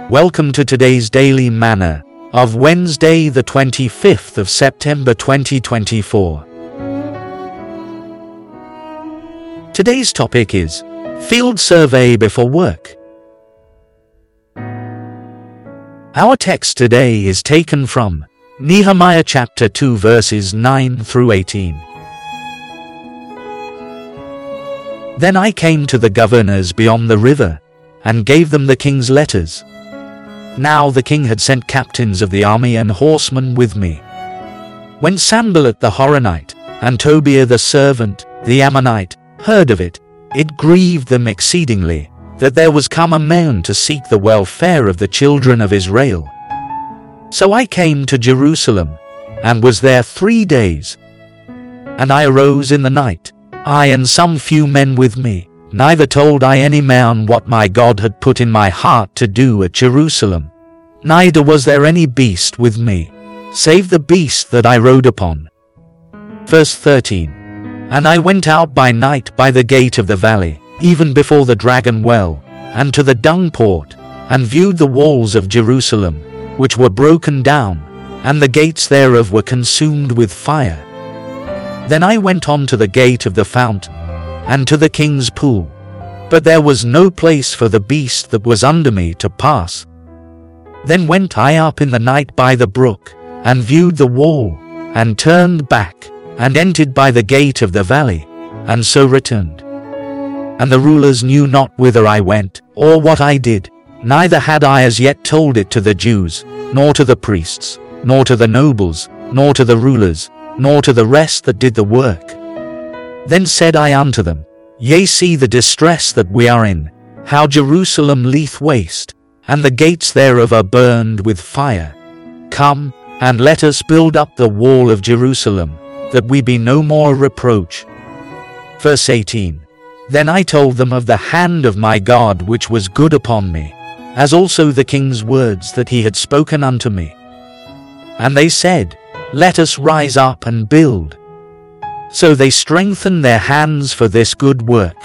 Welcome to today's Daily Manna of Wednesday, the 25th of September 2024. Today's topic is Field Survey Before Work. Our text today is taken from Nehemiah chapter 2 verses 9 through 18. Then I came to the governors beyond the river, and gave them the king's letters. Now the king had sent captains of the army and horsemen with me. When Sanballat the Horonite, and Tobiah the servant, the Ammonite, heard of it, it grieved them exceedingly, that there was come a man to seek the welfare of the children of Israel. So I came to Jerusalem, and was there 3 days. And I arose in the night, I and some few men with me, neither told I any man what my God had put in my heart to do at Jerusalem, neither was there any beast with me, save the beast that I rode upon. Verse 13. And I went out by night by the gate of the valley, even before the dragon well, and to the dung port, and viewed the walls of Jerusalem, which were broken down, and the gates thereof were consumed with fire. Then I went on to the gate of the fountain, and to the king's pool, but there was no place for the beast that was under me to pass. Then went I up in the night by the brook, and viewed the wall, and turned back, and entered by the gate of the valley, and so returned. And the rulers knew not whither I went, or what I did, neither had I as yet told it to the Jews, nor to the priests, nor to the nobles, nor to the rulers, nor to the rest that did the work. Then said I unto them, Yea, see the distress that we are in, how Jerusalem lieth waste, and the gates thereof are burned with fire. Come, and let us build up the wall of Jerusalem, that we be no more reproach. Verse 18. Then I told them of the hand of my God which was good upon me, as also the king's words that he had spoken unto me. And they said, Let us rise up and build. So they strengthened their hands for this good work.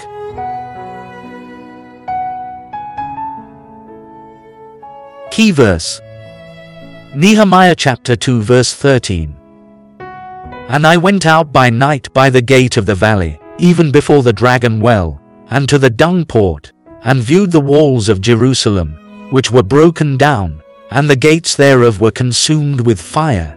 Key verse. Nehemiah chapter 2 verse 13. And I went out by night by the gate of the valley, even before the dragon well, and to the dung port, and viewed the walls of Jerusalem, which were broken down, and the gates thereof were consumed with fire.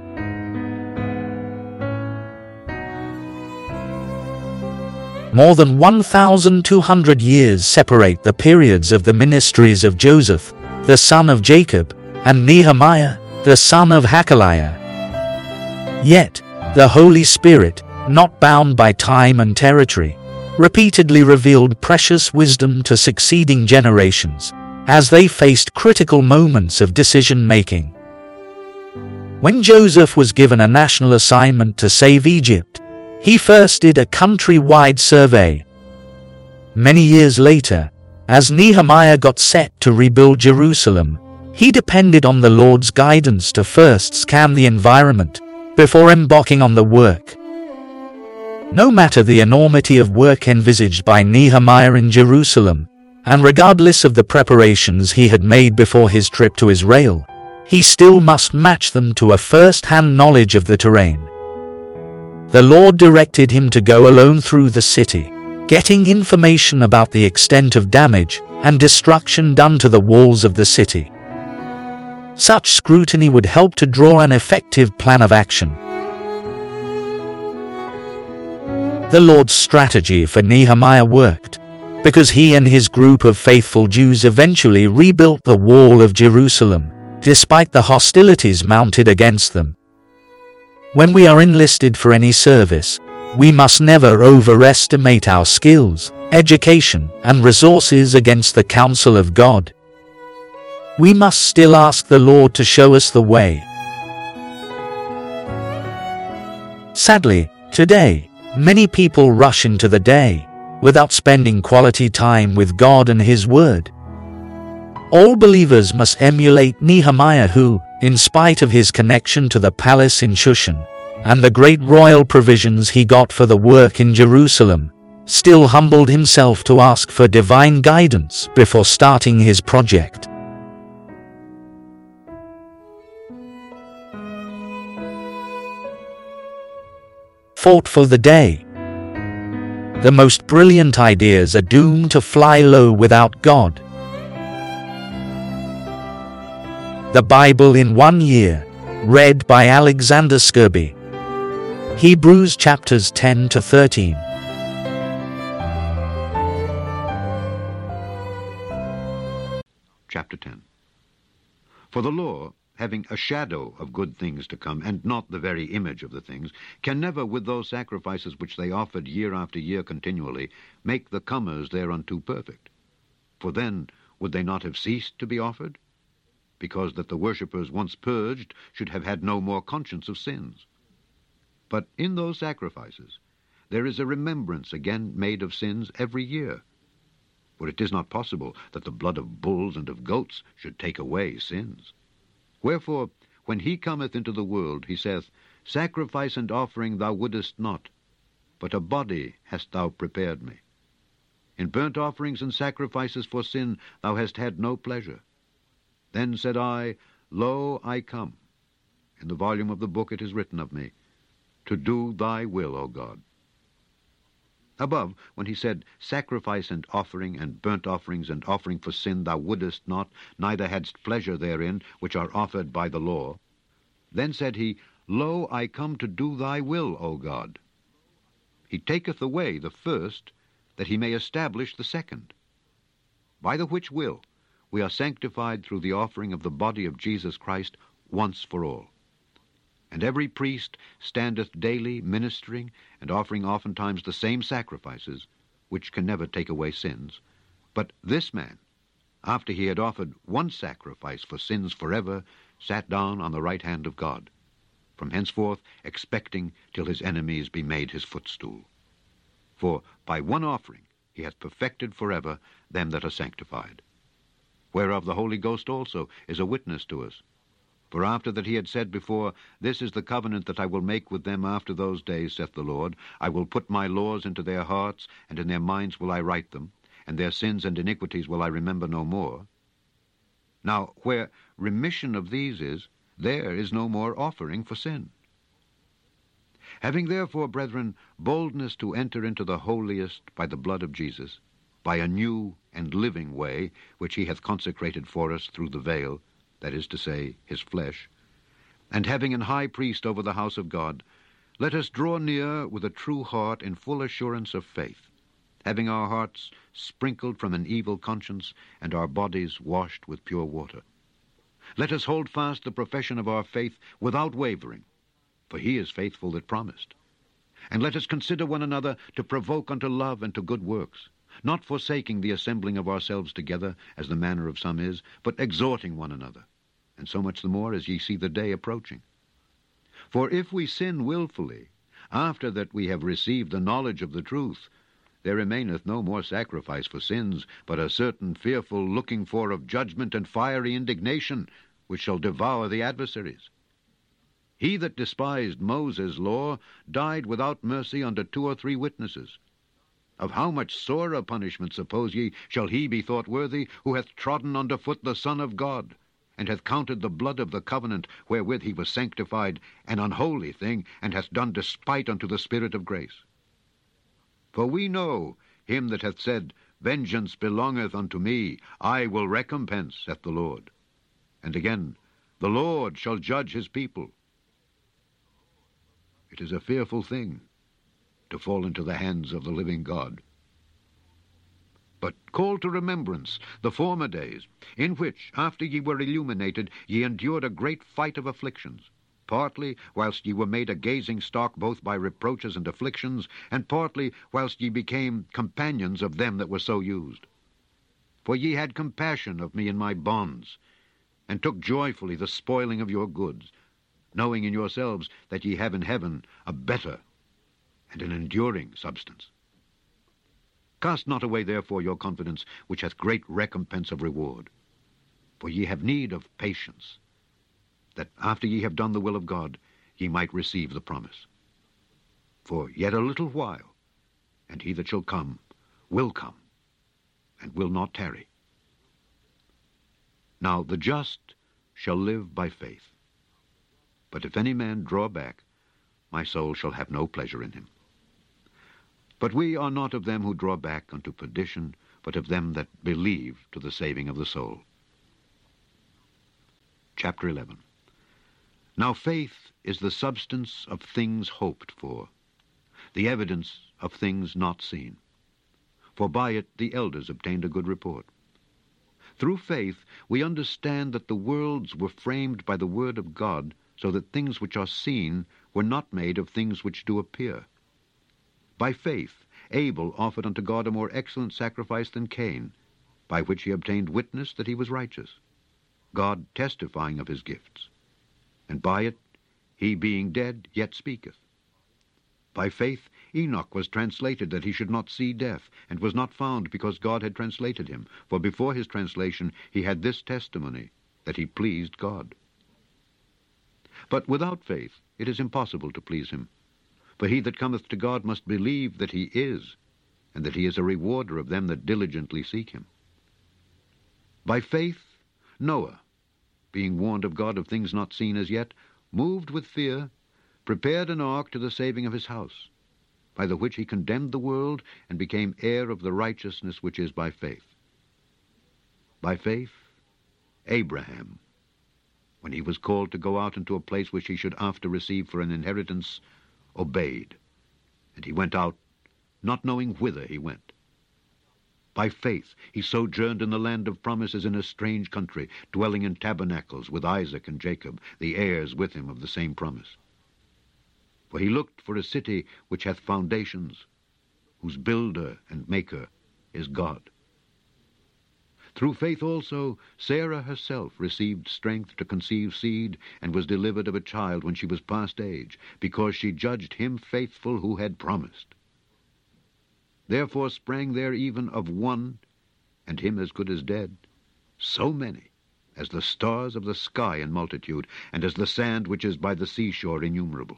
More than 1,200 years separate the periods of the ministries of Joseph, the son of Jacob, and Nehemiah, the son of Hakaliah. Yet, the Holy Spirit, not bound by time and territory, repeatedly revealed precious wisdom to succeeding generations, as they faced critical moments of decision-making. When Joseph was given a national assignment to save Egypt, he first did a country-wide survey. Many years later, as Nehemiah got set to rebuild Jerusalem, he depended on the Lord's guidance to first scan the environment before embarking on the work. No matter the enormity of work envisaged by Nehemiah in Jerusalem, and regardless of the preparations he had made before his trip to Israel, he still must match them to a first-hand knowledge of the terrain. The Lord directed him to go alone through the city, getting information about the extent of damage and destruction done to the walls of the city. Such scrutiny would help to draw an effective plan of action. The Lord's strategy for Nehemiah worked, because he and his group of faithful Jews eventually rebuilt the wall of Jerusalem, despite the hostilities mounted against them. When we are enlisted for any service, we must never overestimate our skills, education, and resources against the counsel of God. We must still ask the Lord to show us the way. Sadly, today, many people rush into the day without spending quality time with God and His Word. All believers must emulate Nehemiah who, in spite of his connection to the palace in Shushan, and the great royal provisions he got for the work in Jerusalem, still humbled himself to ask for divine guidance before starting his project. fought for the day. The most brilliant ideas are doomed to fly low without God. The Bible in 1 year, read by Alexander Scourby. Hebrews chapters 10 to 13. Chapter 10. For the law, having a shadow of good things to come, and not the very image of the things, can never, with those sacrifices which they offered year after year continually, make the comers thereunto perfect. For then would they not have ceased to be offered? Because that the worshippers once purged should have had no more conscience of sins. But in those sacrifices there is a remembrance again made of sins every year. For it is not possible that the blood of bulls and of goats should take away sins. Wherefore, when he cometh into the world, he saith, Sacrifice and offering thou wouldest not, but a body hast thou prepared me. In burnt offerings and sacrifices for sin thou hast had no pleasure. Then said I, Lo, I come. In the volume of the book it is written of me, to do thy will, O God. Above, when he said, Sacrifice and offering and burnt offerings and offering for sin thou wouldest not, neither hadst pleasure therein, which are offered by the law. Then said he, Lo, I come to do thy will, O God. He taketh away the first, that he may establish the second. By the which will we are sanctified through the offering of the body of Jesus Christ once for all. And every priest standeth daily ministering, and offering oftentimes the same sacrifices, which can never take away sins. But this man, after he had offered one sacrifice for sins forever, sat down on the right hand of God, from henceforth expecting till his enemies be made his footstool. For by one offering he hath perfected forever them that are sanctified. Whereof the Holy Ghost also is a witness to us. For after that he had said before, This is the covenant that I will make with them after those days, saith the Lord. I will put my laws into their hearts, and in their minds will I write them, and their sins and iniquities will I remember no more. Now, where remission of these is, there is no more offering for sin. Having therefore, brethren, boldness to enter into the holiest by the blood of Jesus, by a new and living way, which he hath consecrated for us through the veil, that is to say, his flesh, and having an high priest over the house of God, let us draw near with a true heart in full assurance of faith, having our hearts sprinkled from an evil conscience, and our bodies washed with pure water. Let us hold fast the profession of our faith without wavering, for he is faithful that promised. And let us consider one another to provoke unto love and to good works, not forsaking the assembling of ourselves together, as the manner of some is, but exhorting one another, and so much the more as ye see the day approaching. For if we sin wilfully, after that we have received the knowledge of the truth, there remaineth no more sacrifice for sins, but a certain fearful looking for of judgment and fiery indignation, which shall devour the adversaries. He that despised Moses' law died without mercy under 2 or 3 witnesses. Of how much sorer punishment, suppose ye, shall he be thought worthy, who hath trodden under foot the Son of God, and hath counted the blood of the covenant wherewith he was sanctified an unholy thing, and hath done despite unto the Spirit of grace? For we know him that hath said, Vengeance belongeth unto me, I will recompense, saith the Lord. And again, the Lord shall judge his people. It is a fearful thing to fall into the hands of the living God. But call to remembrance the former days, in which, after ye were illuminated, ye endured a great fight of afflictions, partly whilst ye were made a gazing stock both by reproaches and afflictions, and partly whilst ye became companions of them that were so used. For ye had compassion of me in my bonds, and took joyfully the spoiling of your goods, knowing in yourselves that ye have in heaven a better and an enduring substance. Cast not away therefore your confidence, which hath great recompense of reward. For ye have need of patience, that after ye have done the will of God, ye might receive the promise. For yet a little while, and he that shall come, and will not tarry. Now the just shall live by faith. But if any man draw back, my soul shall have no pleasure in him. But we are not of them who draw back unto perdition, but of them that believe to the saving of the soul. Chapter 11. Now faith is the substance of things hoped for, the evidence of things not seen. For by it the elders obtained a good report. Through faith we understand that the worlds were framed by the word of God, so that things which are seen were not made of things which do appear. By faith Abel offered unto God a more excellent sacrifice than Cain, by which he obtained witness that he was righteous, God testifying of his gifts. And by it he being dead yet speaketh. By faith Enoch was translated that he should not see death, and was not found because God had translated him. For before his translation he had this testimony, that he pleased God. But without faith it is impossible to please him. For he that cometh to God must believe that he is, and that he is a rewarder of them that diligently seek him. By faith Noah, being warned of God of things not seen as yet, moved with fear, prepared an ark to the saving of his house, by the which he condemned the world, and became heir of the righteousness which is by faith. By faith Abraham, when he was called to go out into a place which he should after receive for an inheritance, obeyed, and he went out, not knowing whither he went. By faith he sojourned in the land of promises in a strange country, dwelling in tabernacles with Isaac and Jacob, the heirs with him of the same promise. For he looked for a city which hath foundations, whose builder and maker is God. Through faith also Sarah herself received strength to conceive seed, and was delivered of a child when she was past age, because she judged him faithful who had promised. Therefore sprang there even of one, and him as good as dead, so many, as the stars of the sky in multitude, and as the sand which is by the seashore innumerable.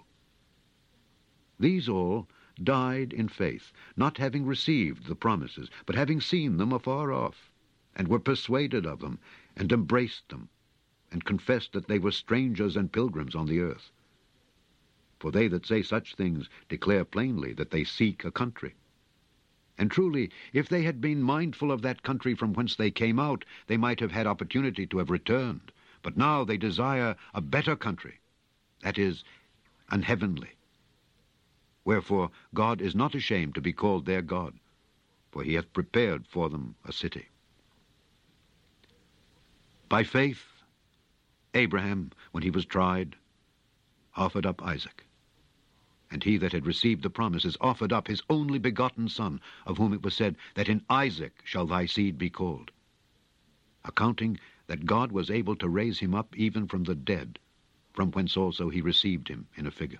These all died in faith, not having received the promises, but having seen them afar off, and were persuaded of them, and embraced them, and confessed that they were strangers and pilgrims on the earth. For they that say such things declare plainly that they seek a country. And truly, if they had been mindful of that country from whence they came out, they might have had opportunity to have returned. But now they desire a better country, that is, an heavenly. Wherefore God is not ashamed to be called their God, for he hath prepared for them a city. By faith Abraham, when he was tried, offered up Isaac. And he that had received the promises offered up his only begotten son, of whom it was said, that in Isaac shall thy seed be called, accounting that God was able to raise him up even from the dead, from whence also he received him in a figure.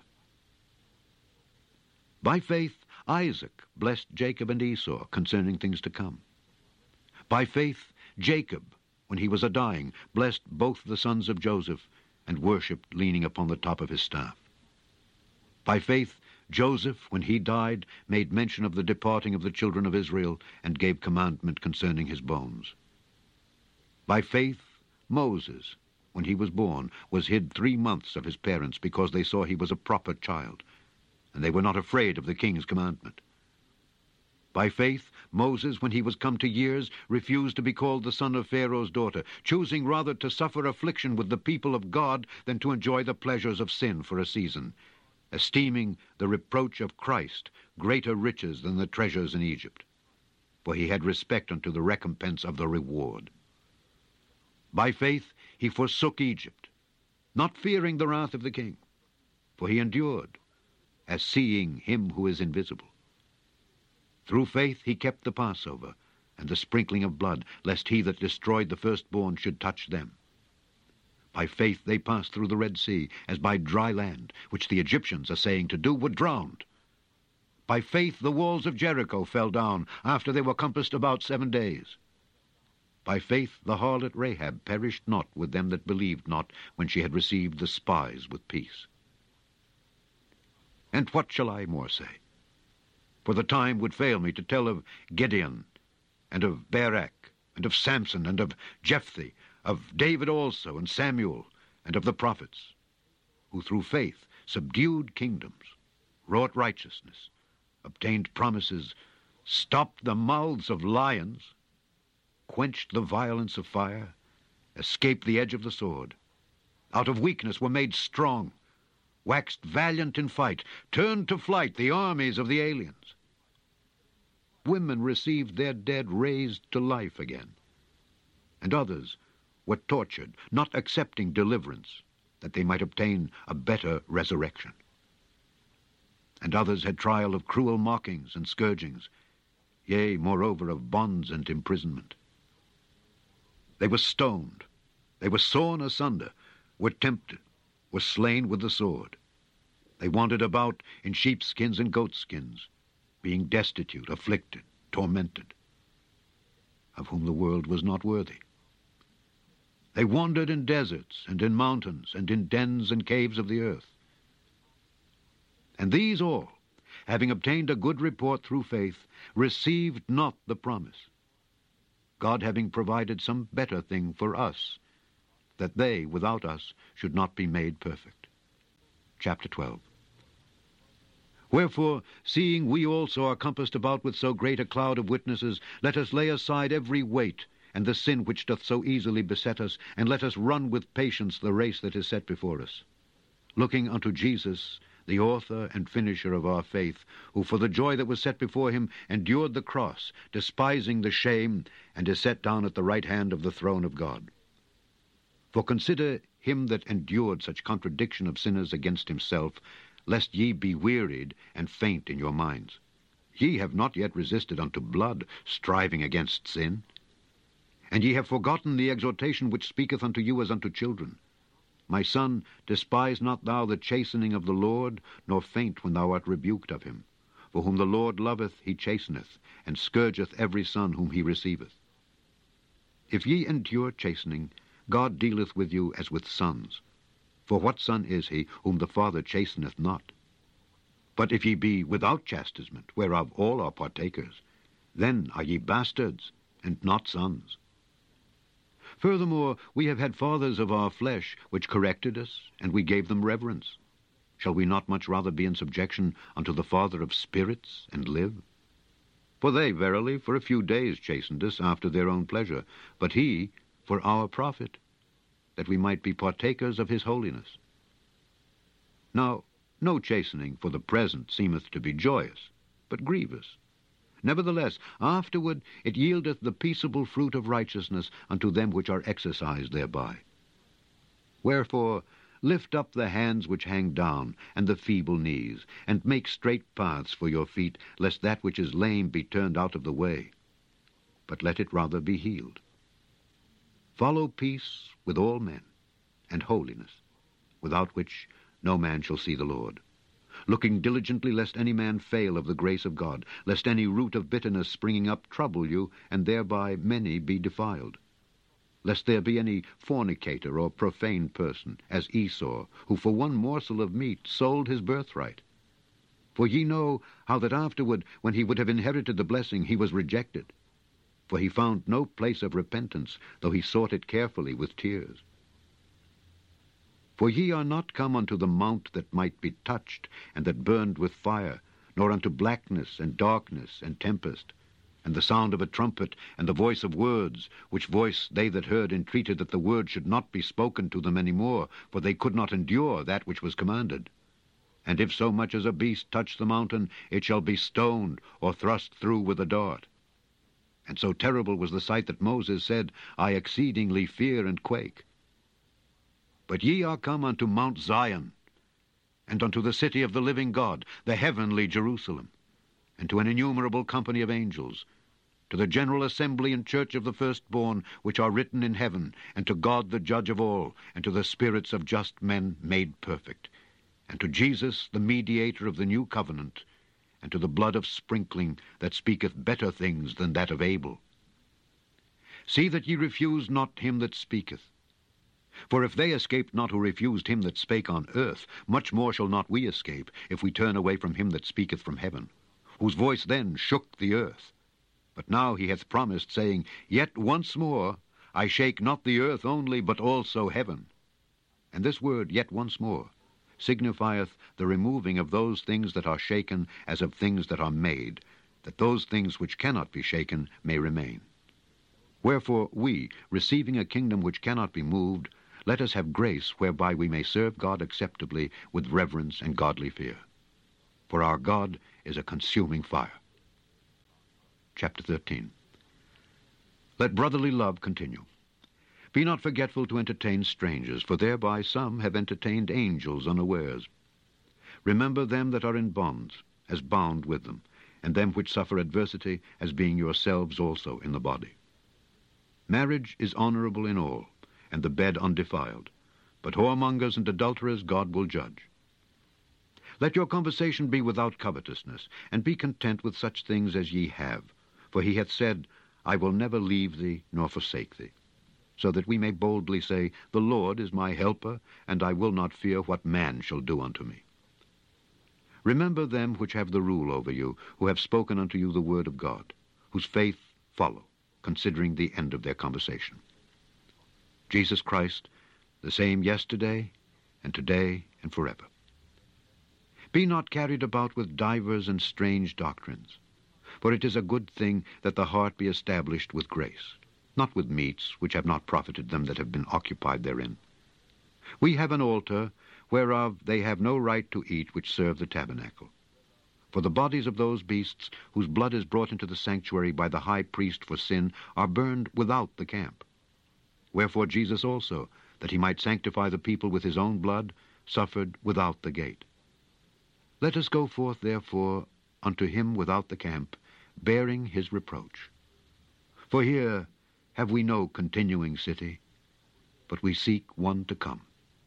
By faith Isaac blessed Jacob and Esau concerning things to come. By faith Jacob, when he was a-dying, blessed both the sons of Joseph, and worshipped leaning upon the top of his staff. By faith Joseph, when he died, made mention of the departing of the children of Israel, and gave commandment concerning his bones. By faith Moses, when he was born, was hid 3 months of his parents, because they saw he was a proper child, and they were not afraid of the king's commandment. By faith Moses, when he was come to years, refused to be called the son of Pharaoh's daughter, choosing rather to suffer affliction with the people of God than to enjoy the pleasures of sin for a season, esteeming the reproach of Christ greater riches than the treasures in Egypt, for he had respect unto the recompense of the reward. By faith he forsook Egypt, not fearing the wrath of the king, for he endured, as seeing him who is invisible. Through faith he kept the Passover, and the sprinkling of blood, lest he that destroyed the firstborn should touch them. By faith they passed through the Red Sea, as by dry land, which the Egyptians, assaying to do, were drowned. By faith the walls of Jericho fell down, after they were compassed about 7 days. By faith the harlot Rahab perished not with them that believed not, when she had received the spies with peace. And what shall I more say? For the time would fail me to tell of Gideon, and of Barak, and of Samson, and of Jephthah, of David also, and Samuel, and of the prophets, who through faith subdued kingdoms, wrought righteousness, obtained promises, stopped the mouths of lions, quenched the violence of fire, escaped the edge of the sword, out of weakness were made strong, waxed valiant in fight, turned to flight the armies of the aliens. Women received their dead raised to life again, and others were tortured, not accepting deliverance, that they might obtain a better resurrection. And others had trial of cruel mockings and scourgings, yea, moreover, of bonds and imprisonment. They were stoned, they were sawn asunder, were tempted, were slain with the sword. They wandered about in sheepskins and goatskins, being destitute, afflicted, tormented, of whom the world was not worthy. They wandered in deserts and in mountains and in dens and caves of the earth. And these all, having obtained a good report through faith, received not the promise, God having provided some better thing for us, that they, without us, should not be made perfect. Chapter 12. Wherefore, seeing we also are compassed about with so great a cloud of witnesses, let us lay aside every weight, and the sin which doth so easily beset us, and let us run with patience the race that is set before us, looking unto Jesus, the author and finisher of our faith, who for the joy that was set before him endured the cross, despising the shame, and is set down at the right hand of the throne of God. For consider him that endured such contradiction of sinners against himself, lest ye be wearied and faint in your minds. Ye have not yet resisted unto blood, striving against sin. And ye have forgotten the exhortation which speaketh unto you as unto children. My son, despise not thou the chastening of the Lord, nor faint when thou art rebuked of him. For whom the Lord loveth, he chasteneth, and scourgeth every son whom he receiveth. If ye endure chastening, God dealeth with you as with sons. For what son is he whom the Father chasteneth not? But if ye be without chastisement, whereof all are partakers, then are ye bastards, and not sons. Furthermore, we have had fathers of our flesh, which corrected us, and we gave them reverence. Shall we not much rather be in subjection unto the Father of spirits, and live? For they, verily, for a few days chastened us after their own pleasure, but he for our profit, that we might be partakers of his holiness. Now, no chastening for the present seemeth to be joyous, but grievous. Nevertheless, afterward it yieldeth the peaceable fruit of righteousness unto them which are exercised thereby. Wherefore, lift up the hands which hang down, and the feeble knees, and make straight paths for your feet, lest that which is lame be turned out of the way, but let it rather be healed. Follow peace with all men, and holiness, without which no man shall see the Lord. Looking diligently lest any man fail of the grace of God, lest any root of bitterness springing up trouble you, and thereby many be defiled. Lest there be any fornicator or profane person, as Esau, who for one morsel of meat sold his birthright. For ye know how that afterward, when he would have inherited the blessing, he was rejected. For he found no place of repentance, though he sought it carefully with tears. For ye are not come unto the mount that might be touched, and that burned with fire, nor unto blackness and darkness and tempest, and the sound of a trumpet, and the voice of words, which voice they that heard entreated that the word should not be spoken to them any more, for they could not endure that which was commanded. And if so much as a beast touch the mountain, it shall be stoned, or thrust through with a dart. And so terrible was the sight that Moses said, I exceedingly fear and quake. But ye are come unto Mount Zion, and unto the city of the living God, the heavenly Jerusalem, and to an innumerable company of angels, to the general assembly and church of the firstborn, which are written in heaven, and to God the judge of all, and to the spirits of just men made perfect, and to Jesus the mediator of the new covenant, and to the blood of sprinkling that speaketh better things than that of Abel. See that ye refuse not him that speaketh. For if they escaped not who refused him that spake on earth, much more shall not we escape, if we turn away from him that speaketh from heaven, whose voice then shook the earth. But now he hath promised, saying, Yet once more I shake not the earth only, but also heaven. And this word, yet once more, signifieth the removing of those things that are shaken as of things that are made, that those things which cannot be shaken may remain. Wherefore we, receiving a kingdom which cannot be moved, let us have grace whereby we may serve God acceptably with reverence and godly fear. For our God is a consuming fire. Chapter 13. Let brotherly love continue. Be not forgetful to entertain strangers, for thereby some have entertained angels unawares. Remember them that are in bonds, as bound with them, and them which suffer adversity, as being yourselves also in the body. Marriage is honorable in all, and the bed undefiled, but whoremongers and adulterers God will judge. Let your conversation be without covetousness, and be content with such things as ye have. For he hath said, I will never leave thee nor forsake thee. So that we may boldly say, The Lord is my helper, and I will not fear what man shall do unto me. Remember them which have the rule over you, who have spoken unto you the word of God, whose faith follow, considering the end of their conversation. Jesus Christ, the same yesterday, and today, and forever. Be not carried about with divers and strange doctrines, for it is a good thing that the heart be established with grace, not with meats which have not profited them that have been occupied therein. We have an altar, whereof they have no right to eat which serve the tabernacle. For the bodies of those beasts, whose blood is brought into the sanctuary by the high priest for sin, are burned without the camp. Wherefore Jesus also, that he might sanctify the people with his own blood, suffered without the gate. Let us go forth, therefore, unto him without the camp, bearing his reproach. For here have we no continuing city, but we seek one to come.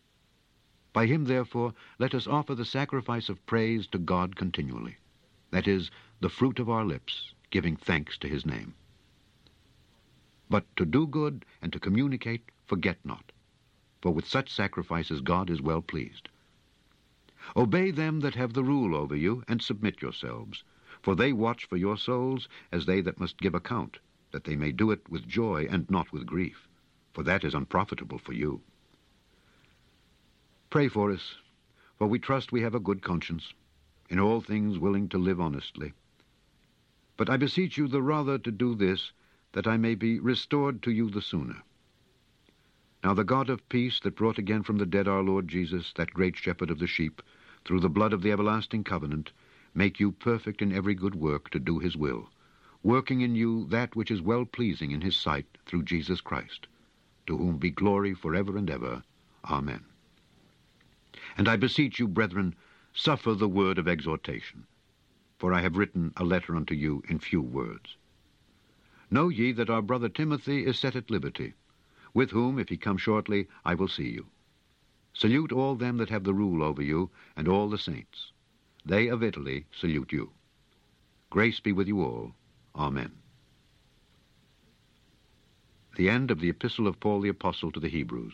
By him, therefore, let us offer the sacrifice of praise to God continually, that is, the fruit of our lips, giving thanks to his name. But to do good and to communicate, forget not, for with such sacrifices God is well pleased. Obey them that have the rule over you, and submit yourselves, for they watch for your souls as they that must give account, that they may do it with joy and not with grief, for that is unprofitable for you. Pray for us, for we trust we have a good conscience, in all things willing to live honestly. But I beseech you the rather to do this, that I may be restored to you the sooner. Now the God of peace, that brought again from the dead our Lord Jesus, that great shepherd of the sheep, through the blood of the everlasting covenant, make you perfect in every good work to do his will, working in you that which is well-pleasing in his sight through Jesus Christ, to whom be glory forever and ever. Amen. And I beseech you, brethren, suffer the word of exhortation, for I have written a letter unto you in few words. Know ye that our brother Timothy is set at liberty, with whom, if he come shortly, I will see you. Salute all them that have the rule over you, and all the saints. They of Italy salute you. Grace be with you all. Amen. The end of the Epistle of Paul the Apostle to the Hebrews.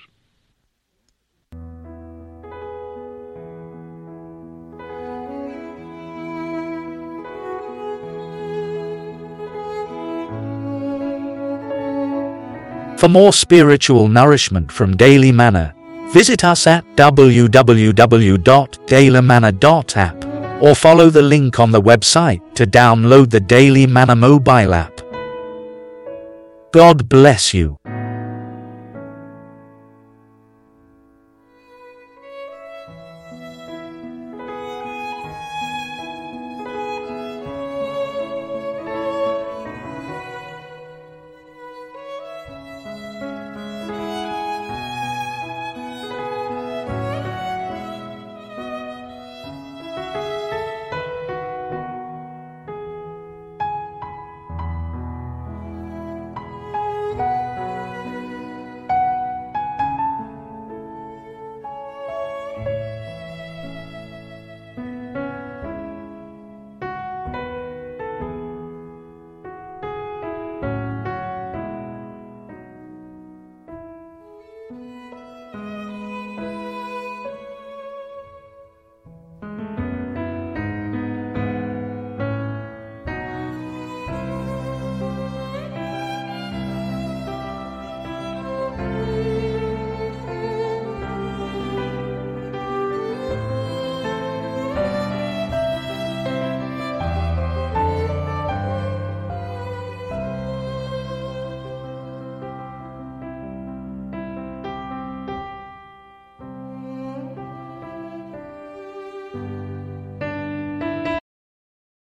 For more spiritual nourishment from Daily Manna, visit us at www.dailymanna.app or follow the link on the website to download the Daily Manna mobile app. God bless you.